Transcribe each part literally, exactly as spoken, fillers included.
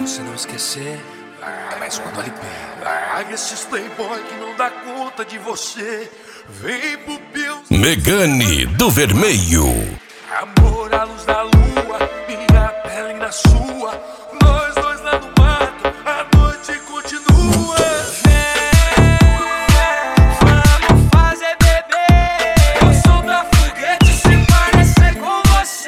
você não esquecer, ah, mas quando ele pega, ah, esses playboy que não dá conta de você, vem pro Deus. Megane do Vermelho. Amor à luz da lua, minha pele na sua, nós dois lá no mato, a noite continua. Vamos fazer bebê, eu sou da foguete, se parecer com você.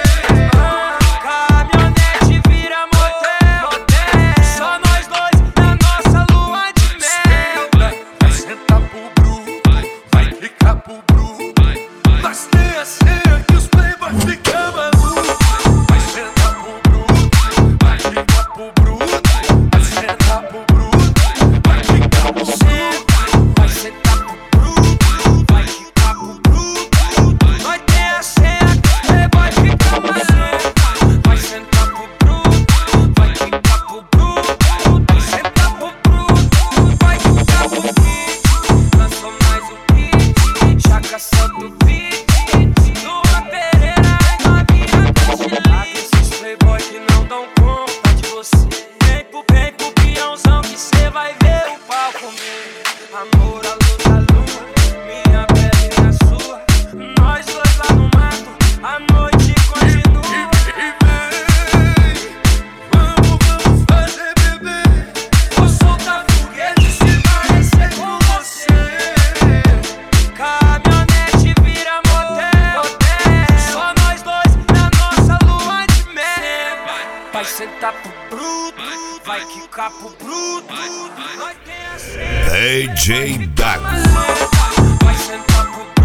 Caminhonete vira motel, só nós dois na nossa lua de mel. Vai sentar pro bruto, vai ficar pro bruto, mas tem a senha que os playboy ficam malucos. Vai sentar pro bruto, vai ficar pro bruto, vai sentar pro bruto, vai ficar pro bruto. Vai sentar pro bruto, vai ficar pro bruto. Nós tem a senha que os playboy fica maluco. Vai sentar pro bruto, vai ficar pro bruto. Vai sentar pro bruto, vai ficar pro bruto. Lançou mais um hit, já caçando o beat. Lua Pereira é novinha da Chile. Esses playboy que não dão conta de você. Vem pro, vem pro peãozão que cê vai ver o pau comer. Amor à luz da lua, minha pele na sua, nós dois lá no mato, a noite continua. E vem, vamos, vamos fazer bebê. Eu sou da foguete, se parecer com você. Caminhonete vira motel, só nós dois na nossa lua de mel. Vai sentar pro bruto, vai quicar pro bruto. Nós tem a senha. D J Dago. Vai sentar pro